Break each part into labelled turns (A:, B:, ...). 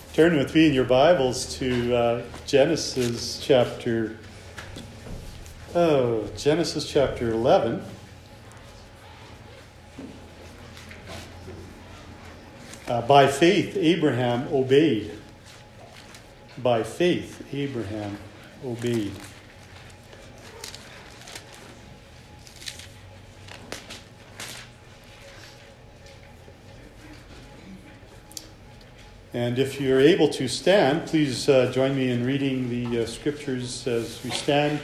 A: Turn with me in your Bibles to Genesis chapter 11. By faith, Abraham obeyed. By faith, Abraham obeyed. And if you're able to stand, please join me in reading the scriptures as we stand.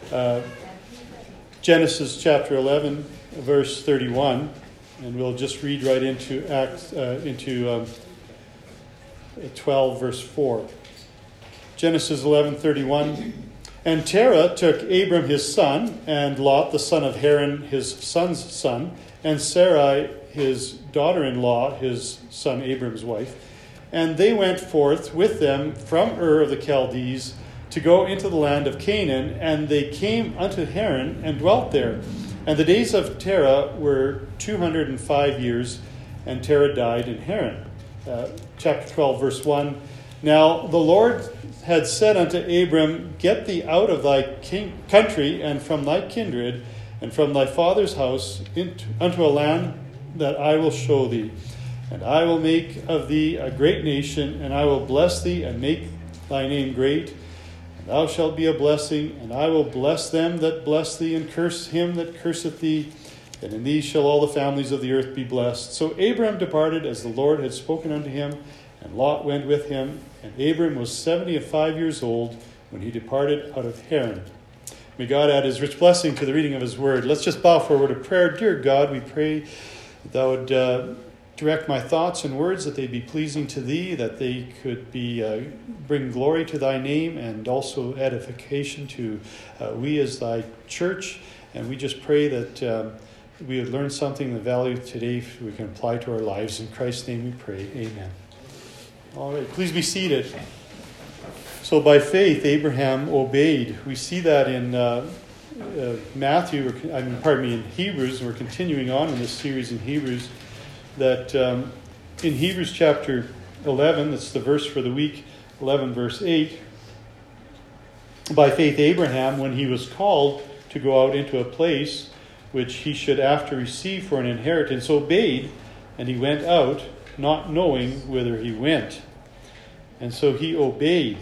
A: Genesis chapter 11, verse 31, and we'll just read right into 12, verse 4. Genesis 11:31. And Terah took Abram his son, and Lot the son of Haran his son's son, and Sarai his daughter-in-law, his son Abram's wife. And they went forth with them from Ur of the Chaldees to go into the land of Canaan, and they came unto Haran and dwelt there. And the days of Terah were 205 years, and Terah died in Haran. Chapter 12, verse 1. Now the Lord had said unto Abram, Get thee out of thy country, and from thy kindred, and from thy father's house, unto a land that I will show thee. And I will make of thee a great nation, and I will bless thee, and make thy name great. And thou shalt be a blessing, and I will bless them that bless thee, and curse him that curseth thee. And in thee shall all the families of the earth be blessed. So Abram departed as the Lord had spoken unto him, and Lot went with him. And Abram was 75 years old when he departed out of Haran. May God add his rich blessing to the reading of his word. Let's just bow for a word of prayer. Dear God, we pray that thou would direct my thoughts and words, that they be pleasing to thee, that they could be bring glory to thy name and also edification to we as thy church. And we just pray that we would learn something of value today we can apply to our lives. In Christ's name we pray. Amen. All right, please be seated. So by faith, Abraham obeyed. We see that in in Hebrews, and we're continuing on in this series in Hebrews. That in Hebrews chapter 11, that's the verse for the week, 11 verse 8, by faith Abraham, when he was called to go out into a place which he should after receive for an inheritance, obeyed, and he went out, not knowing whither he went. And so he obeyed.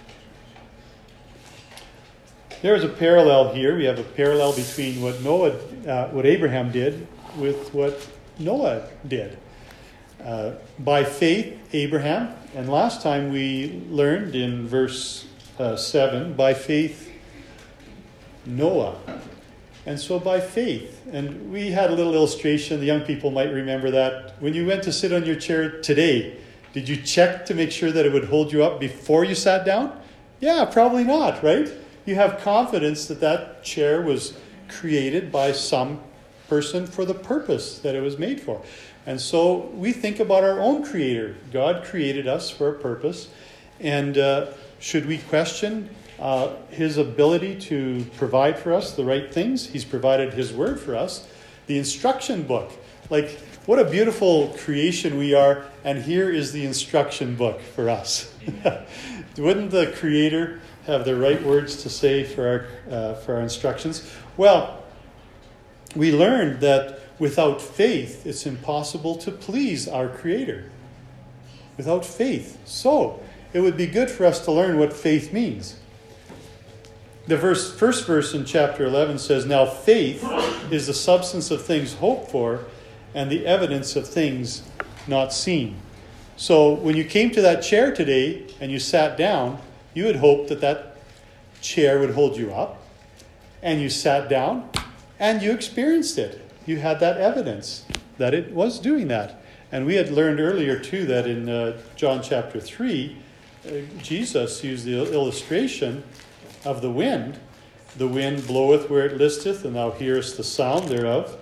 A: There is a parallel here. We have a parallel between what Abraham did with what Noah did. By faith, Abraham, and last time we learned in verse 7, by faith, Noah. And so by faith, and we had a little illustration, the young people might remember that. When you went to sit on your chair today, did you check to make sure that it would hold you up before you sat down? Yeah, probably not, right? You have confidence that that chair was created by some person for the purpose that it was made for. And so we think about our own creator. God created us for a purpose. And should we question his ability to provide for us the right things? He's provided his word for us. The instruction book. Like, what a beautiful creation we are. And here is the instruction book for us. Wouldn't the creator have the right words to say for our instructions? Well, we learned that without faith, it's impossible to please our Creator. Without faith. So, it would be good for us to learn what faith means. The first verse in chapter 11 says, Now faith is the substance of things hoped for and the evidence of things not seen. So, when you came to that chair today and you sat down, you had hoped that that chair would hold you up. And you sat down. And you experienced it. You had that evidence that it was doing that. And we had learned earlier, too, that in John chapter 3, Jesus used the illustration of the wind. The wind bloweth where it listeth, and thou hearest the sound thereof.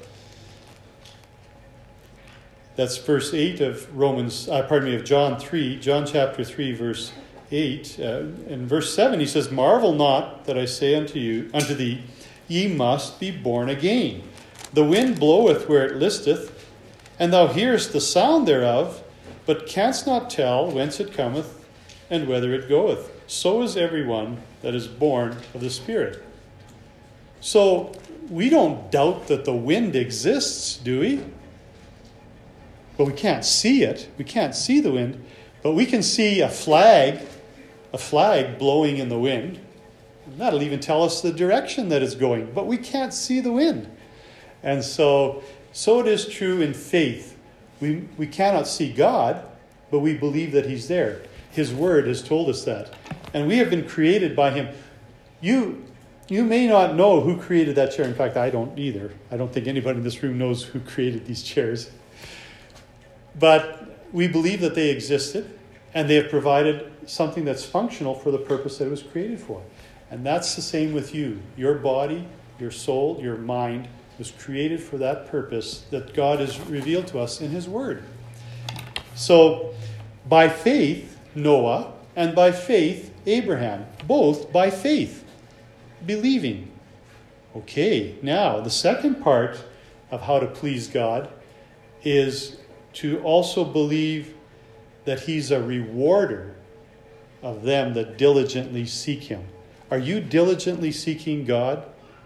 A: That's verse 8 of John 3, John chapter 3, verse 8. In verse 7, he says, Marvel not that I say unto thee, ye must be born again. The wind bloweth where it listeth, and thou hearest the sound thereof, but canst not tell whence it cometh and whither it goeth. So is everyone that is born of the Spirit. So we don't doubt that the wind exists, do we? But we can't see it. We can't see the wind. But we can see a flag blowing in the wind. And that'll even tell us the direction that it's going. But we can't see the wind. And so it is true in faith. We cannot see God, but we believe that He's there. His Word has told us that. And we have been created by Him. You may not know who created that chair. In fact, I don't either. I don't think anybody in this room knows who created these chairs. But we believe that they existed, and they have provided something that's functional for the purpose that it was created for. And that's the same with you. Your body, your soul, your mind was created for that purpose that God has revealed to us in His Word. So, by faith, Noah, and by faith, Abraham. Both by faith. Believing. Okay, now the second part of how to please God is to also believe that He's a rewarder of them that diligently seek Him. Are you diligently seeking God?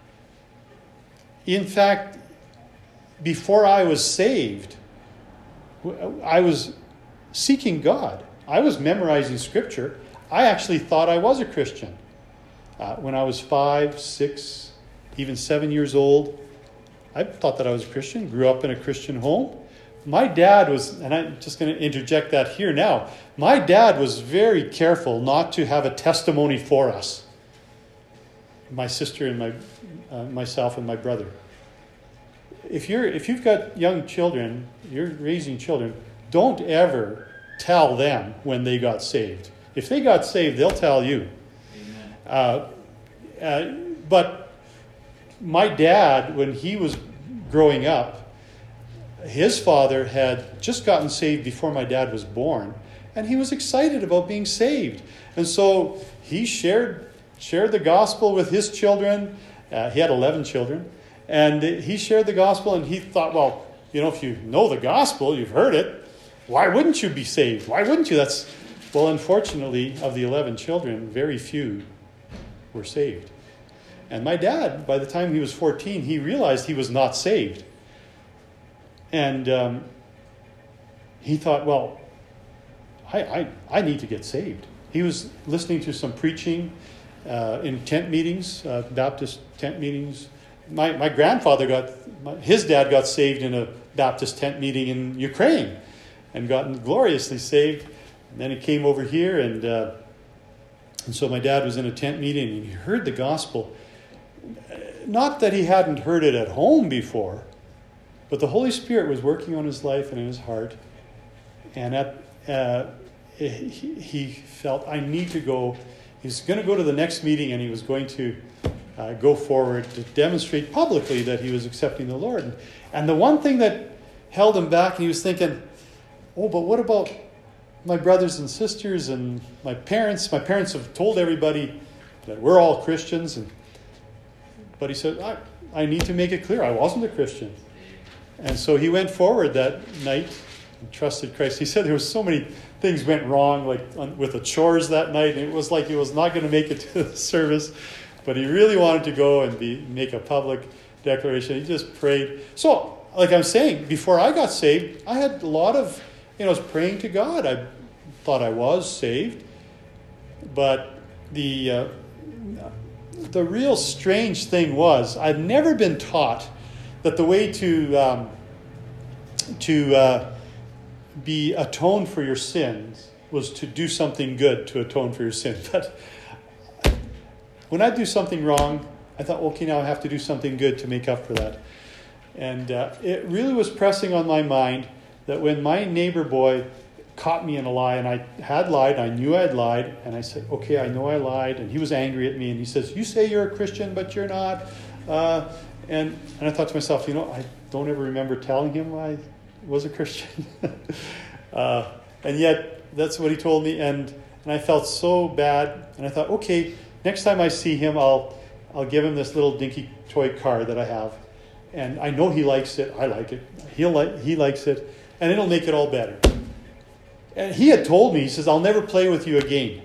A: In fact, before I was saved, I was seeking God. I was memorizing Scripture. I actually thought I was a Christian. When I was 5, 6, even 7 years old, I thought that I was a Christian, grew up in a Christian home. My dad was, and I'm just going to interject that here now, my dad was very careful not to have a testimony for us. My sister and myself and my brother. If you've got young children, you're raising children, don't ever tell them when they got saved. If they got saved, they'll tell you. But my dad, when he was growing up, his father had just gotten saved before my dad was born, and he was excited about being saved. And so he shared the gospel with his children. He had 11 children. And he shared the gospel, and he thought, well, if you know the gospel, you've heard it, why wouldn't you be saved? Why wouldn't you? Well, unfortunately, of the 11 children, very few were saved. And my dad, by the time he was 14, he realized he was not saved. And he thought, well, I need to get saved. He was listening to some preaching in tent meetings, Baptist tent meetings. My grandfather his dad got saved in a Baptist tent meeting in Ukraine and gotten gloriously saved. And then he came over here, and so my dad was in a tent meeting, and he heard the gospel. Not that he hadn't heard it at home before, but the Holy Spirit was working on his life and in his heart. And he felt, I need to go. He was going to go to the next meeting, and he was going to go forward to demonstrate publicly that he was accepting the Lord. And the one thing that held him back, and he was thinking, oh, but what about my brothers and sisters and my parents? My parents have told everybody that we're all Christians. But he said, I need to make it clear I wasn't a Christian. And so he went forward that night and trusted Christ. He said there was so many things went wrong, like with the chores that night. It was like he was not going to make it to the service. But he really wanted to go and make a public declaration. He just prayed. So, like I'm saying, before I got saved, I had a lot of, I was praying to God. I thought I was saved. But the real strange thing was, I'd never been taught that the way to be atoned for your sins was to do something good to atone for your sin. But when I do something wrong, I thought, okay, now I have to do something good to make up for that. And it really was pressing on my mind that when my neighbor boy caught me in a lie, and I had lied, I knew I had lied, and I said, okay, I know I lied, and he was angry at me, and he says, you say you're a Christian, but you're not. And I thought to myself, I don't ever remember telling him I was a Christian. And yet, that's what he told me, and I felt so bad, and I thought, okay, next time I see him, I'll give him this little dinky toy car that I have. And I know he likes it. I like it. He likes it. And it'll make it all better. And he had told me, he says, I'll never play with you again.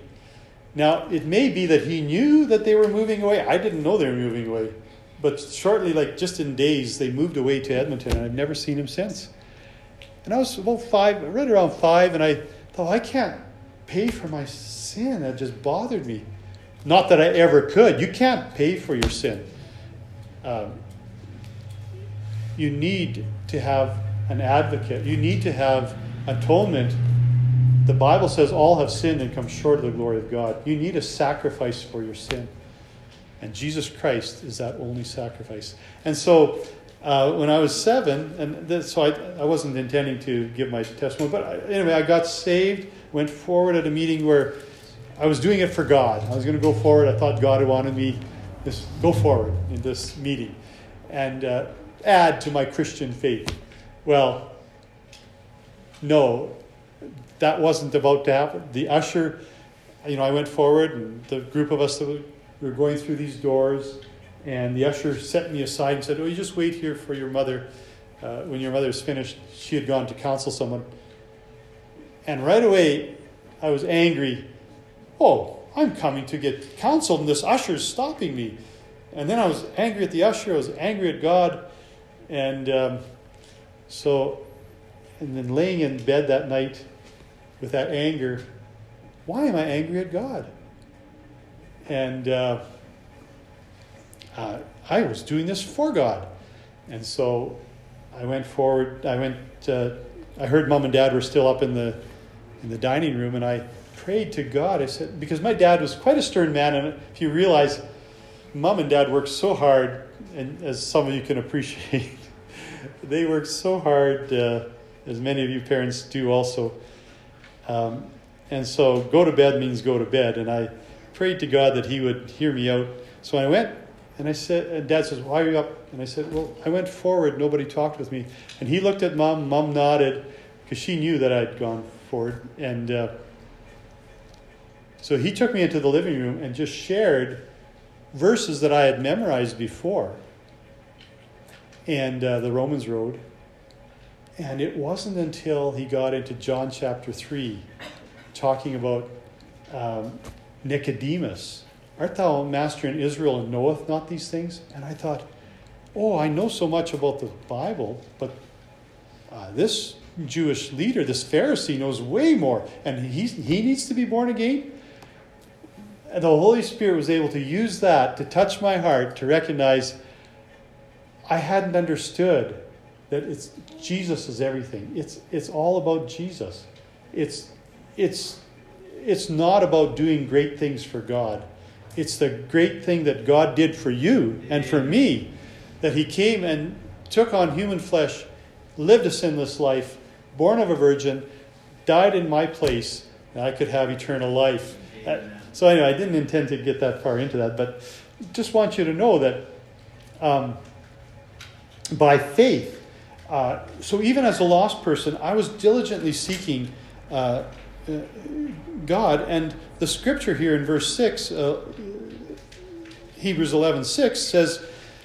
A: Now, it may be that he knew that they were moving away. I didn't know they were moving away. But shortly, like just in days, they moved away to Edmonton, and I've never seen him since. And I was about 5, right around 5, and I thought, I can't pay for my sin. That just bothered me. Not that I ever could. You can't pay for your sin. You need to have an advocate. You need to have atonement. The Bible says all have sinned and come short of the glory of God. You need a sacrifice for your sin. And Jesus Christ is that only sacrifice. And so when I was 7, I wasn't intending to give my testimony, but anyway, I got saved, went forward at a meeting where I was doing it for God. I was going to go forward. I thought God had wanted me to go forward in this meeting and add to my Christian faith. Well, no, that wasn't about to happen. The usher, I went forward, and the group of us that were going through these doors, and the usher set me aside and said, "Oh, you just wait here for your mother. When your mother's finished," she had gone to counsel someone. And right away, I was angry. Oh, I'm coming to get counseled, and this usher's stopping me. And then I was angry at the usher. I was angry at God. And and then laying in bed that night with that anger, why am I angry at God? And I was doing this for God. And so I went forward. I heard Mom and Dad were still up in the dining room, and I prayed to God. I said, because my dad was quite a stern man, and if you realize, Mom and Dad worked so hard, and as some of you can appreciate, they worked so hard, as many of you parents do also. And so go to bed means go to bed. And I prayed to God that he would hear me out. So I went, and I said, and Dad says, "Why are you up?" And I said, "Well, I went forward. Nobody talked with me." And he looked at Mom. Mom nodded because she knew that I'd gone forward. And so he took me into the living room and just shared verses that I had memorized before. And the Romans Road. And it wasn't until he got into John chapter 3, talking about Nicodemus. "Art thou a master in Israel and knoweth not these things?" And I thought, oh, I know so much about the Bible, but this Jewish leader, this Pharisee, knows way more. And he needs to be born again? And the Holy Spirit was able to use that to touch my heart, to recognize I hadn't understood that Jesus is everything. It's all about Jesus. It's not about doing great things for God. It's the great thing that God did for you and for me, that he came and took on human flesh, lived a sinless life, born of a virgin, died in my place, and I could have eternal life. So anyway, I didn't intend to get that far into that, but just want you to know that by faith, so even as a lost person, I was diligently seeking God. And the scripture here in verse 6, Hebrews 11:6 says,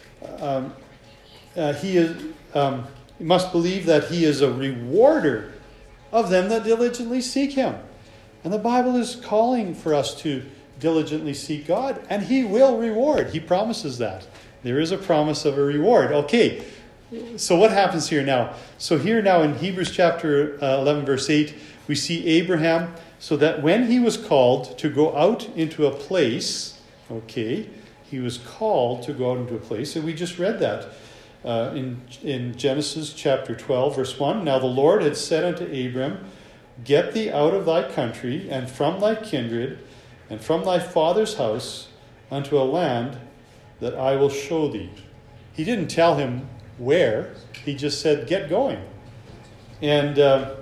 A: you must believe that he is a rewarder of them that diligently seek him. And the Bible is calling for us to diligently seek God, and he will reward. He promises that. There is a promise of a reward. Okay, so what happens here now? So here now in Hebrews chapter 11, verse 8, we see Abraham, so that when he was called to go out into a place, okay, he was called to go out into a place, and we just read that in Genesis chapter 12, verse 1. Now the Lord had said unto Abram, "Get thee out of thy country, and from thy kindred, and from thy father's house, unto a land that I will show thee." He didn't tell him where. He just said, "Get going." And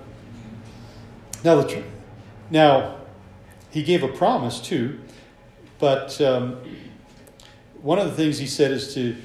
A: now he gave a promise too, but one of the things he said is to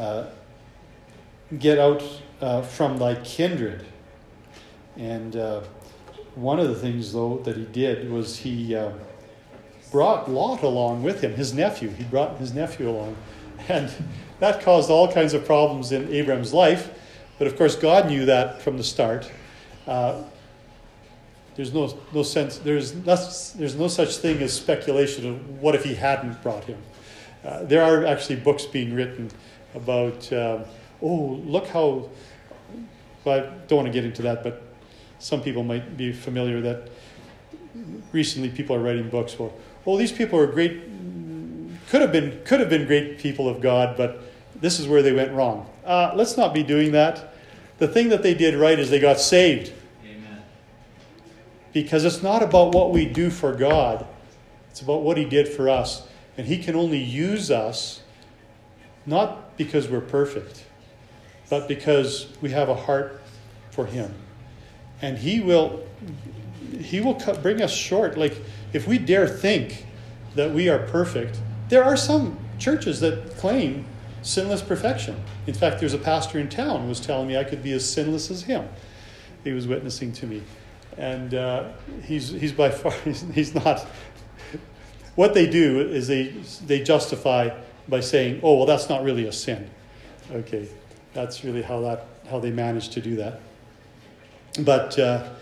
A: get out from thy kindred. And one of the things, though, that he did was he brought Lot along with him, his nephew. He brought his nephew along. And that caused all kinds of problems in Abraham's life. But of course, God knew that from the start. There's no sense. There's no such thing as speculation of what if he hadn't brought him. There are actually books being written about, look how. Well, I don't want to get into that, but some people might be familiar that recently people are writing books. Well, these people are great. Could have been great people of God, but this is where they went wrong. Let's not be doing that. The thing that they did right is they got saved.
B: Amen.
A: Because it's not about what we do for God. It's about what he did for us. And he can only use us, not because we're perfect, but because we have a heart for him. And he will bring us short. Like, if we dare think that we are perfect, there are some churches that claim sinless perfection. In fact, there's a pastor in town who was telling me I could be as sinless as him. He was witnessing to me. And he's by far, he's not. What they do is they justify by saying, oh, well, that's not really a sin. Okay, that's really how they manage to do that. But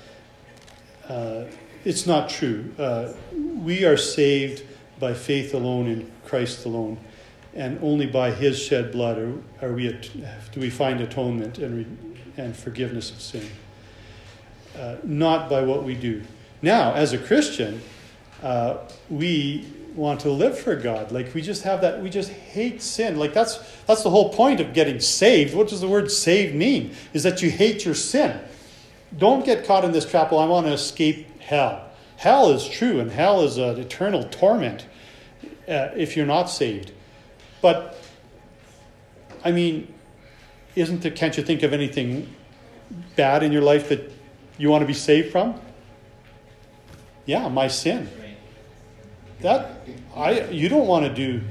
A: it's not true. We are saved by faith alone in Christ alone, and only by his shed blood do we find atonement and forgiveness of sin. Not by what we do. Now, as a Christian, we want to live for God. Like, we just have that. We just hate sin. Like, that's the whole point of getting saved. What does the word saved mean? Is that you hate your sin. Don't get caught in this trap. Well, I want to escape hell. Hell is true, and hell is an eternal torment if you're not saved. But, I mean, can't you think of anything bad in your life that you want to be saved from? Yeah, my sin. You don't want to do,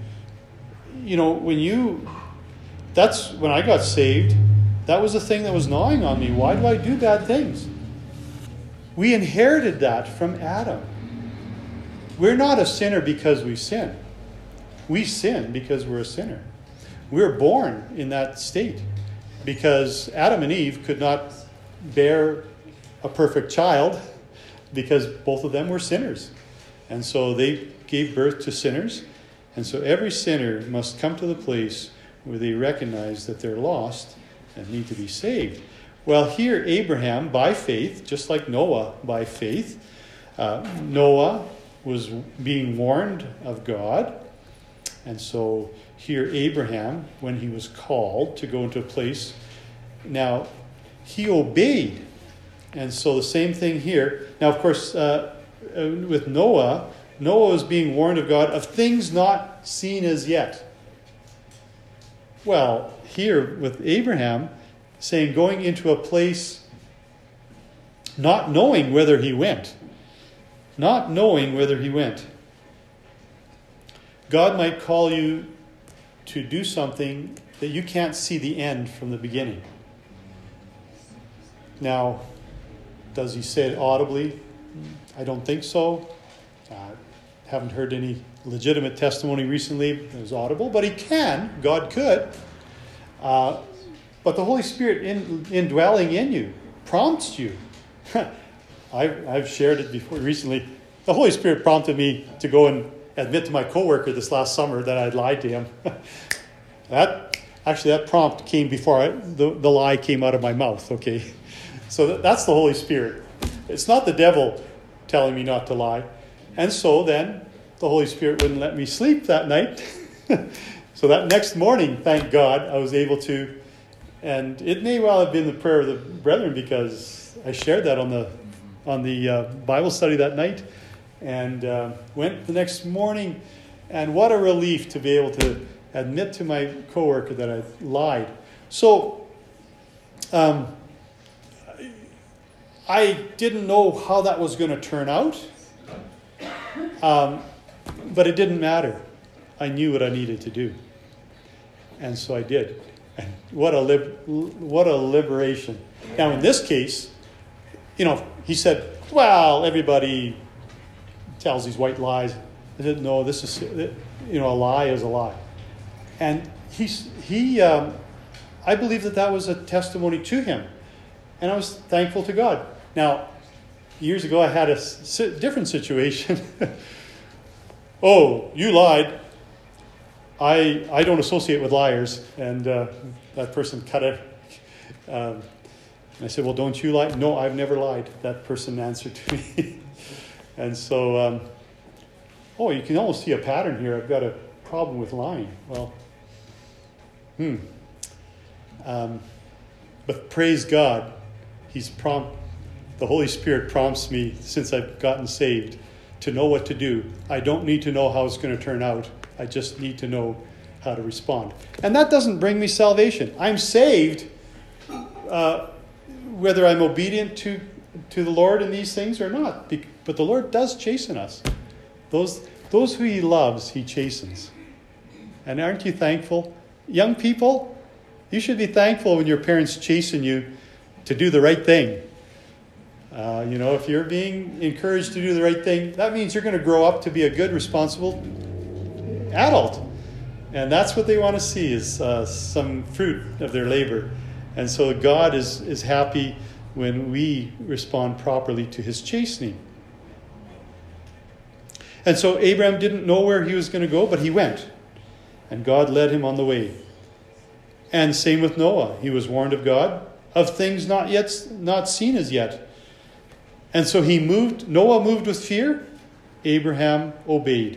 A: that's when I got saved, that was the thing that was gnawing on me. Why do I do bad things? We inherited that from Adam. We're not a sinner because we sin. We sin because we're a sinner. We're born in that state because Adam and Eve could not bear a perfect child because both of them were sinners. And so they gave birth to sinners. And so every sinner must come to the place where they recognize that they're lost and need to be saved. Well, here Abraham, by faith, just like Noah by faith, Noah was being warned of God. And so here Abraham, when he was called to go into a place, now he obeyed. And so the same thing here. Now, of course, with Noah was being warned of God of things not seen as yet. Well, here with Abraham, saying going into a place not knowing whether he went. Not knowing whether he went. God might call you to do something that you can't see the end from the beginning. Now, does he say it audibly? I don't think so. Haven't heard any legitimate testimony recently that was audible, but he can. God could. But the Holy Spirit indwelling in you prompts you. I've shared it before recently. The Holy Spirit prompted me to go and admit to my coworker this last summer that I'd lied to him. That prompt came before the lie came out of my mouth. Okay, so that's the Holy Spirit. It's not the devil telling me not to lie. And so then the Holy Spirit wouldn't let me sleep that night. So that next morning, thank God, I was able to. And it may well have been the prayer of the brethren because I shared that on the Bible study that night. And went the next morning. And what a relief to be able to admit to my coworker that I lied. So I didn't know how that was going to turn out. But it didn't matter. I knew what I needed to do. And so I did. And what a liberation. Now in this case, he said, well, everybody tells these white lies. I said, no, this is, a lie is a lie. And I believe that was a testimony to him. And I was thankful to God. Now, years ago I had a different situation. Oh, you lied. I don't associate with liars. And that person cut it. I said, well, don't you lie? No, I've never lied. That person answered to me. And so, you can almost see a pattern here. I've got a problem with lying. Well, but praise God, the Holy Spirit prompts me since I've gotten saved to know what to do. I don't need to know how it's going to turn out. I just need to know how to respond. And that doesn't bring me salvation. I'm saved whether I'm obedient to the Lord in these things or not. But the Lord does chasten us. Those who He loves, He chastens. And aren't you thankful? Young people, you should be thankful when your parents chasten you to do the right thing. If you're being encouraged to do the right thing, that means you're going to grow up to be a good, responsible adult. And that's what they want to see is some fruit of their labor. And so God is happy when we respond properly to His chastening. And so Abraham didn't know where he was going to go, but he went. And God led him on the way. And same with Noah. He was warned of God of things not seen as yet. And so Noah moved with fear. Abraham obeyed.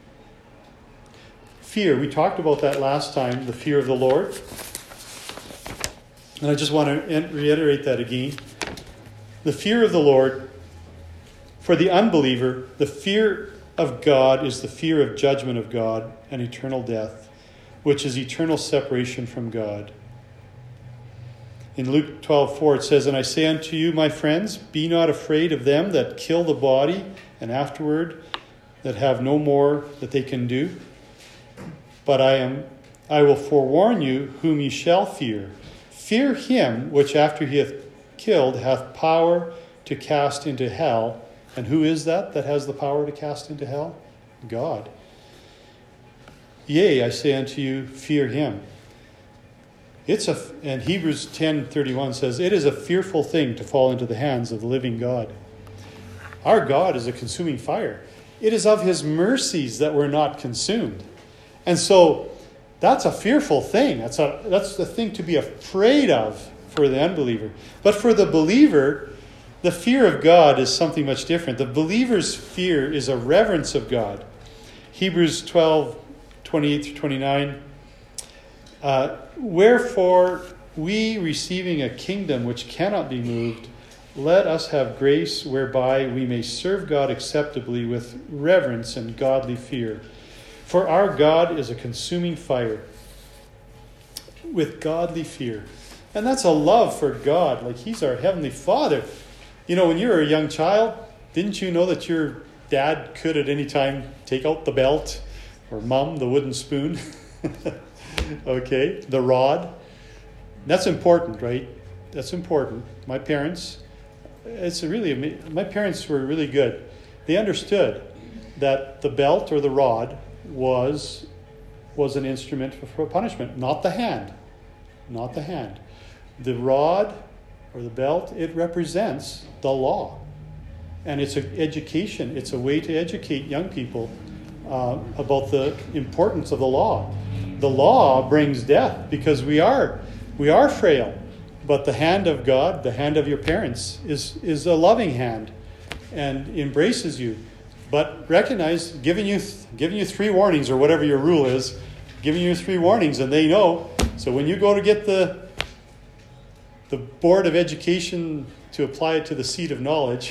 A: Fear. We talked about that last time, the fear of the Lord. And I just want to reiterate that again. The fear of the Lord, for the unbeliever, the fear of God is the fear of judgment of God and eternal death, which is eternal separation from God. In Luke 12:4 it says, "And I say unto you, my friends, be not afraid of them that kill the body, and afterward that have no more that they can do. But I will forewarn you whom ye shall fear. Fear him which after he hath killed hath power to cast into hell." And who is that has the power to cast into hell? God. "Yea, I say unto you, fear him." And Hebrews 10:31 says, "It is a fearful thing to fall into the hands of the living God." Our God is a consuming fire. It is of His mercies that we're not consumed. And so that's a fearful thing. That's the thing to be afraid of for the unbeliever. But for the believer, the fear of God is something much different. The believer's fear is a reverence of God. Hebrews 12:28-29. "Wherefore we, receiving a kingdom which cannot be moved, let us have grace whereby we may serve God acceptably with reverence and godly fear. For our God is a consuming fire." With godly fear. And that's a love for God. Like He's our Heavenly Father. When you were a young child, didn't you know that your dad could at any time take out the belt or mom the wooden spoon? Okay, the rod. That's important, right? That's important. My parents were really good. They understood that the belt or the rod was an instrument for punishment, not the hand. Not the hand. The rod or the belt, it represents the law. And it's an education. It's a way to educate young people about the importance of the law. The law brings death because we are frail. But the hand of God, the hand of your parents, is a loving hand and embraces you. But recognize, giving you 3 warnings or whatever your rule is, giving you 3 warnings, and they know. So when you go to get the Board of Education to apply it to the seat of knowledge,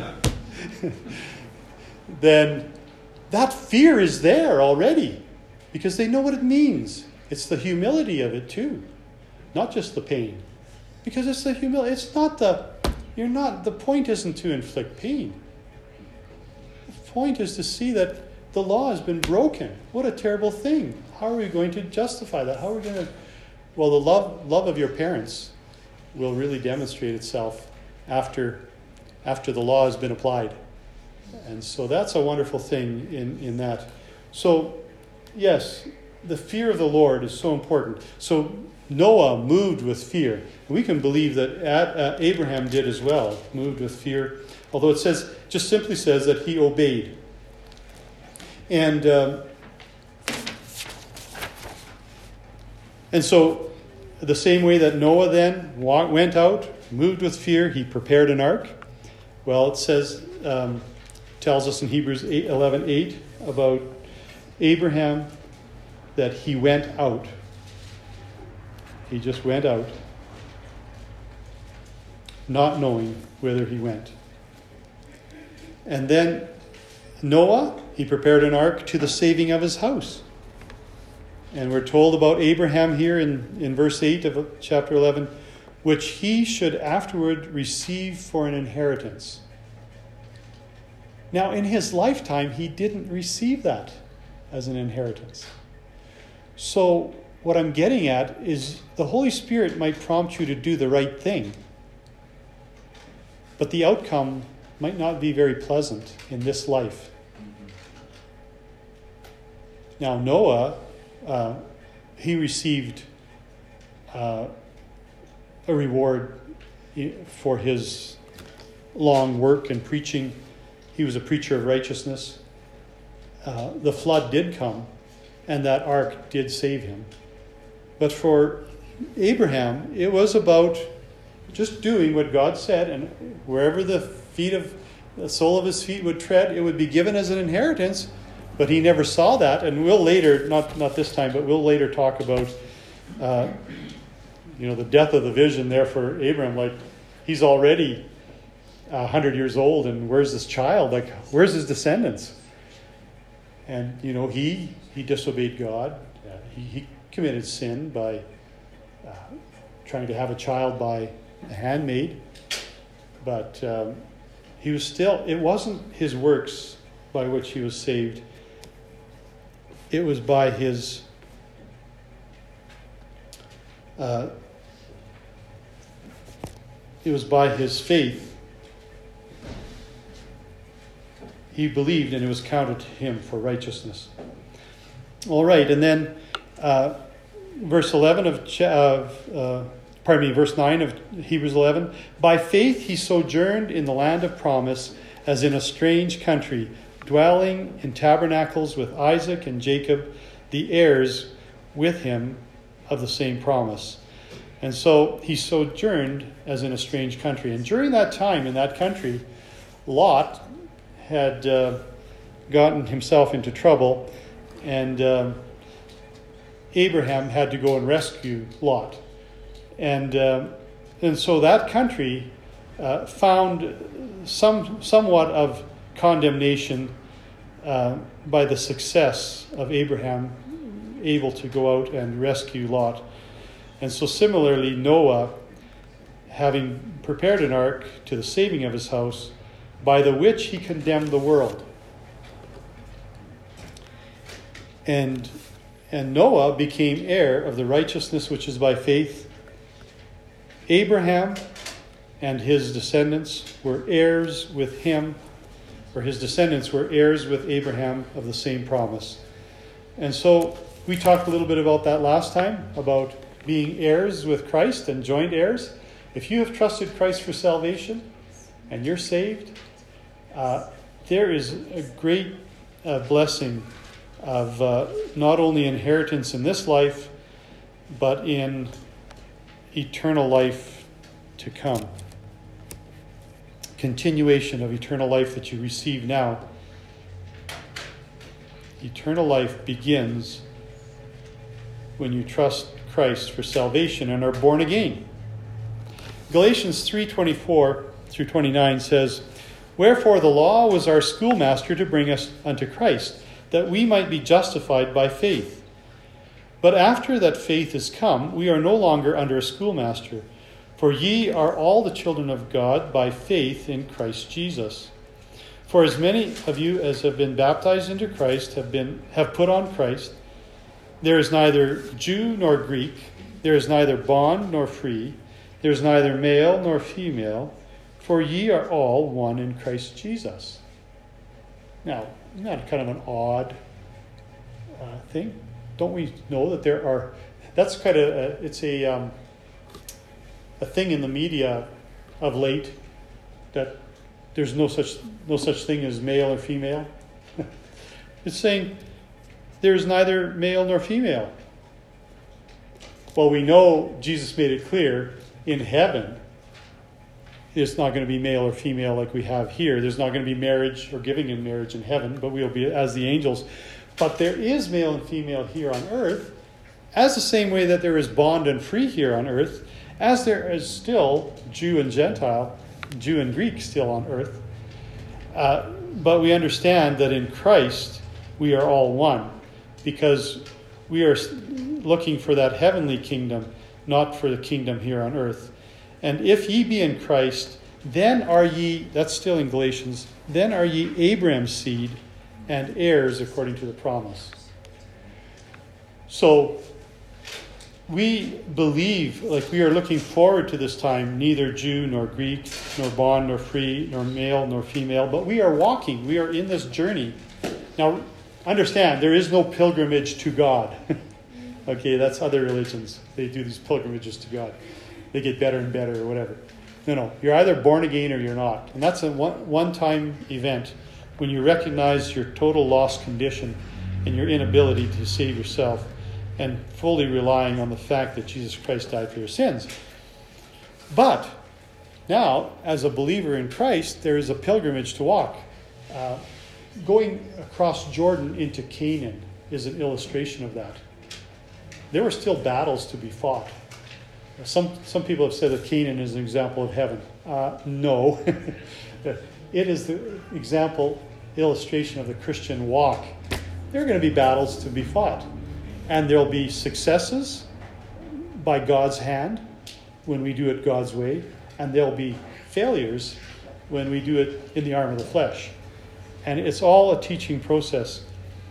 A: then that fear is there already because they know what it means. It's the humility of it too, not just the pain. Because it's the humility. It's not the point isn't to inflict pain. The point is to see that the law has been broken. What a terrible thing. How are we going to justify that? How are we going to... Well, the love of your parents will really demonstrate itself after the law has been applied. And so that's a wonderful thing in that. So, yes, the fear of the Lord is so important. So Noah moved with fear. We can believe that Abraham did as well, moved with fear Although it just simply says that he obeyed. And so the same way that Noah then went out, moved with fear, he prepared an ark. Well, it says, tells us in Hebrews 11:8 about Abraham that he went out. He just went out, not knowing whither he went. And then Noah, he prepared an ark to the saving of his house. And we're told about Abraham here in verse 8 of chapter 11, which he should afterward receive for an inheritance. Now, in his lifetime, he didn't receive that as an inheritance. So, what I'm getting at is the Holy Spirit might prompt you to do the right thing, but the outcome might not be very pleasant in this life. Now, Noah, he received a reward for his long work and preaching. He was a preacher of righteousness. The flood did come, and that ark did save him. But for Abraham, it was about just doing what God said, and wherever the sole of his feet would tread, it would be given as an inheritance. But he never saw that, and we'll later, not this time, but we'll later talk about, the death of the vision there for Abraham. Like, he's already 100 years old, and where's this child? Like, where's his descendants? And he disobeyed God. He committed sin by trying to have a child by a handmaid. But he was still. It wasn't his works by which he was saved. It was by his faith. He believed, and it was counted to him for righteousness. All right, and then verse 9 of Hebrews 11. By faith he sojourned in the land of promise, as in a strange country, dwelling in tabernacles with Isaac and Jacob, the heirs with him of the same promise. And so he sojourned as in a strange country. And during that time in that country, Lot had gotten himself into trouble, and Abraham had to go and rescue Lot. And so that country found somewhat of condemnation by the success of Abraham able to go out and rescue Lot. And so similarly, Noah, having prepared an ark to the saving of his house, by the which he condemned the world. And Noah became heir of the righteousness which is by faith. Abraham and his descendants were heirs with him, or his descendants were heirs with Abraham of the same promise. And so we talked a little bit about that last time, about being heirs with Christ and joint heirs. If you have trusted Christ for salvation and you're saved, there is a great blessing of not only inheritance in this life, but in eternal life to come. Continuation of eternal life that you receive now. Eternal life begins when you trust Christ for salvation and are born again. Galatians 3:24 through 29 says, "Wherefore the law was our schoolmaster to bring us unto Christ, that we might be justified by faith. But after that faith is come, we are no longer under a schoolmaster. For ye are all the children of God by faith in Christ Jesus. For as many of you as have been baptized into Christ have put on Christ. There is neither Jew nor Greek, there is neither bond nor free, there is neither male nor female, for ye are all one in Christ Jesus." Now, isn't that kind of an odd thing? Don't we know that there are? That's kind of it's a thing in the media of late that there's no such thing as male or female. It's saying there is neither male nor female. Well, we know Jesus made it clear in heaven it's not going to be male or female like we have here. There's not going to be marriage or giving in marriage in heaven, but we'll be as the angels. But there is male and female here on earth, as the same way that there is bond and free here on earth, as there is still Jew and Gentile, Jew and Greek still on earth. But we understand that in Christ we are all one, because we are looking for that heavenly kingdom, not for the kingdom here on earth. And if ye be in Christ, then are ye, that's still in Galatians, then are ye Abraham's seed and heirs according to the promise. So we believe, like we are looking forward to this time, neither Jew nor Greek, nor bond nor free, nor male nor female, but we are walking, we are in this journey. Now, understand, there is no pilgrimage to God. Okay, that's other religions. They do these pilgrimages to God. They get better and better or whatever. No, you're either born again or you're not. And that's a one-time event when you recognize your total lost condition and your inability to save yourself, and fully relying on the fact that Jesus Christ died for your sins. But now, as a believer in Christ, there is a pilgrimage to walk. Going across Jordan into Canaan is an illustration of that. There were still battles to be fought. Some people have said that Canaan is an example of heaven. No. It is the illustration of the Christian walk. There are going to be battles to be fought. And there'll be successes by God's hand when we do it God's way. And there'll be failures when we do it in the arm of the flesh. And it's all a teaching process.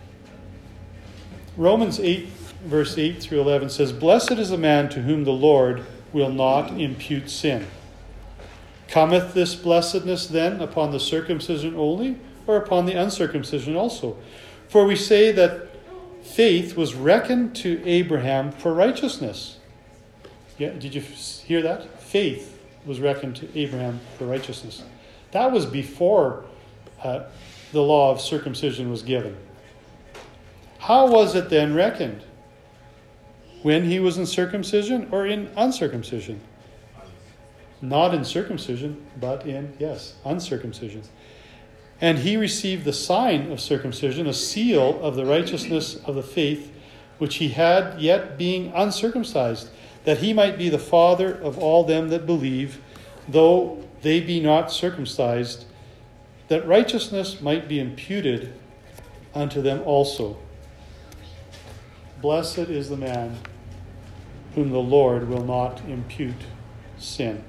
A: Romans 8, verse 8 through 11 says, "Blessed is the man to whom the Lord will not impute sin. Cometh this blessedness then upon the circumcision only, or upon the uncircumcision also? For we say that faith was reckoned to Abraham for righteousness." Yeah, did you hear that? Faith was reckoned to Abraham for righteousness. That was before the law of circumcision was given. How was it then reckoned? When he was in circumcision or in uncircumcision? Not in circumcision, but in, uncircumcision. And he received the sign of circumcision, a seal of the righteousness of the faith which he had, yet being uncircumcised, that he might be the father of all them that believe, though they be not circumcised, that righteousness might be imputed unto them also. Blessed is the man whom the Lord will not impute sin.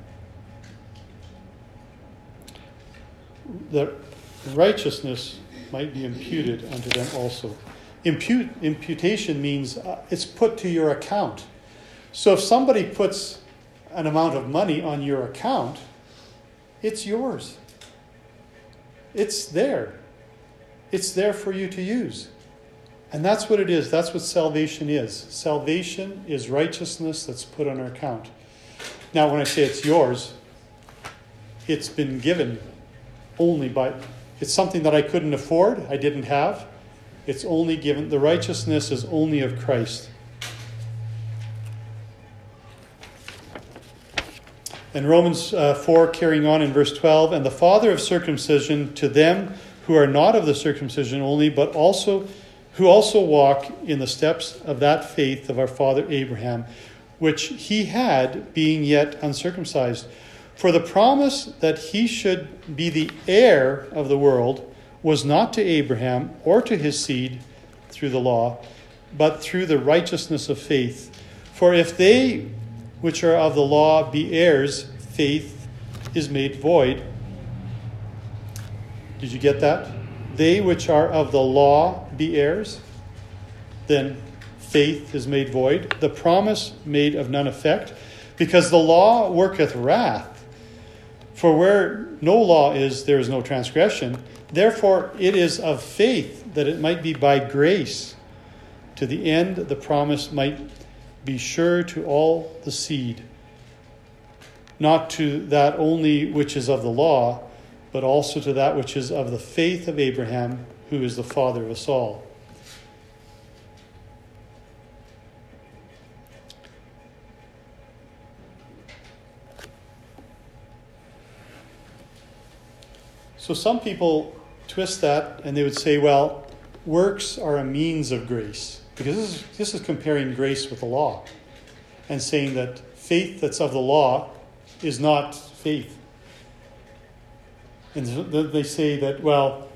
A: That righteousness might be imputed unto them also. Imputation means it's put to your account. So if somebody puts an amount of money on your account, it's yours. It's there. It's there for you to use. And that's what it is. That's what salvation is. Salvation is righteousness that's put on our account. Now, when I say it's yours, it's been given only by... It's something that I couldn't afford, I didn't have. It's only given. The righteousness is only of Christ. And Romans 4, carrying on in verse 12, "And the father of circumcision to them who are not of the circumcision only, but also who also walk in the steps of that faith of our father Abraham, which he had, being yet uncircumcised. For the promise that he should be the heir of the world was not to Abraham or to his seed through the law, but through the righteousness of faith. For if they which are of the law be heirs, faith is made void." Did you get that? They which are of the law be heirs, then faith is made void, the promise made of none effect, because the law worketh wrath. For where no law is, there is no transgression. Therefore it is of faith, that it might be by grace, to the end the promise might be sure to all the seed, not to that only which is of the law, but also to that which is of the faith of Abraham, who is the father of us all. So some people twist that and they would say, well, works are a means of grace. Because this is comparing grace with the law and saying that faith that's of the law is not faith. And they say that, well,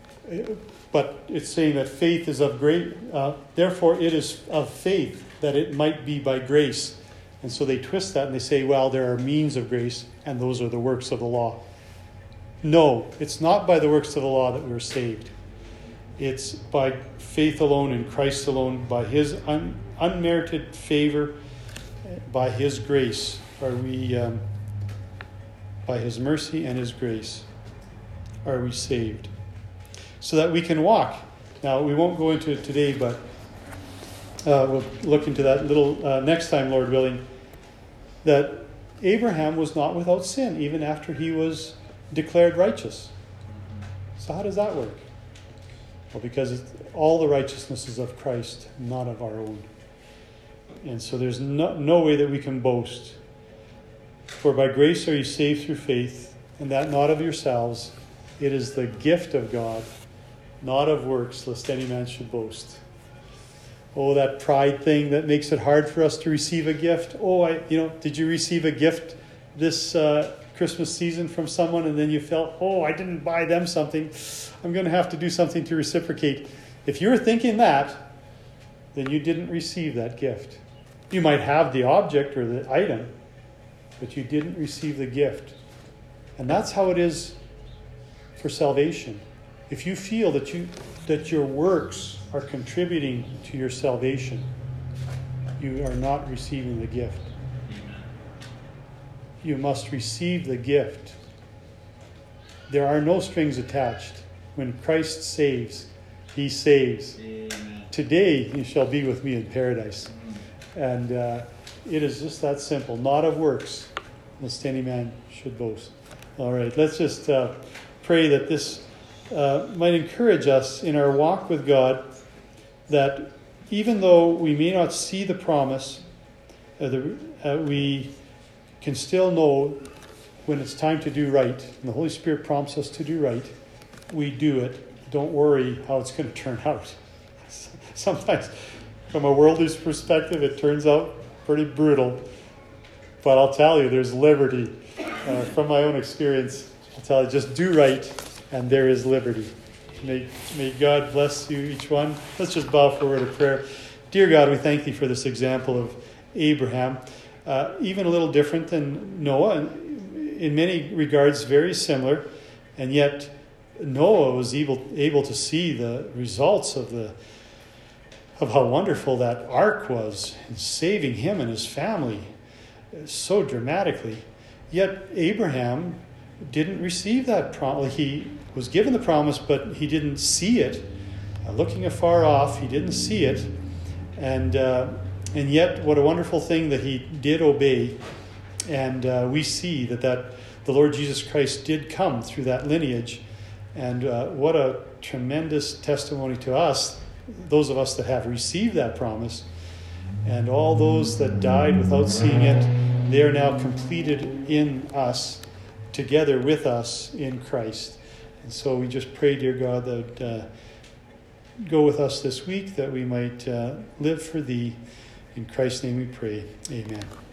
A: but it's saying that faith is of grace, therefore it is of faith that it might be by grace. And so they twist that and they say, well, there are means of grace and those are the works of the law. No, it's not by the works of the law that we're saved. It's by faith alone in Christ alone, by his unmerited favor, by his grace are we, by his mercy and his grace are we saved. So that we can walk. Now, we won't go into it today, but we'll look into that little next time, Lord willing, that Abraham was not without sin, even after he was declared righteous. So how does that work? Well, because all the righteousness is of Christ, not of our own. And so there's no way that we can boast. For by grace are you saved through faith, and that not of yourselves. It is the gift of God, not of works, lest any man should boast. Oh, that pride thing that makes it hard for us to receive a gift. Oh, did you receive a gift this Christmas season from someone and then you felt, oh, I didn't buy them something. I'm going to have to do something to reciprocate. If you're thinking that, then you didn't receive that gift. You might have the object or the item, but you didn't receive the gift. And that's how it is for salvation. If you feel that your works are contributing to your salvation, you are not receiving the gift. You must receive the gift. There are no strings attached. When Christ saves, he saves. Amen. Today you shall be with me in paradise. And it is just that simple. Not of works, lest any man should boast. All right, let's just pray that this might encourage us in our walk with God, that even though we may not see the promise, we can still know when it's time to do right, and the Holy Spirit prompts us to do right, we do it. Don't worry how it's going to turn out. Sometimes, from a worldly perspective, it turns out pretty brutal. But I'll tell you, there's liberty. From my own experience, I'll tell you, just do right, and there is liberty. May God bless you, each one. Let's just bow for a word of prayer. Dear God, we thank thee for this example of Abraham. Even a little different than Noah, in many regards very similar, and yet Noah was able to see the results of how wonderful that ark was in saving him and his family so dramatically. Yet Abraham didn't receive that promise. He was given the promise, but he didn't see it. Looking afar off, he didn't see it, and yet, what a wonderful thing that he did obey. And we see that the Lord Jesus Christ did come through that lineage. And what a tremendous testimony to us, those of us that have received that promise. And all those that died without seeing it, they are now completed in us, together with us in Christ. And so we just pray, dear God, that go with us this week, that we might live for thee. In Christ's name we pray. Amen.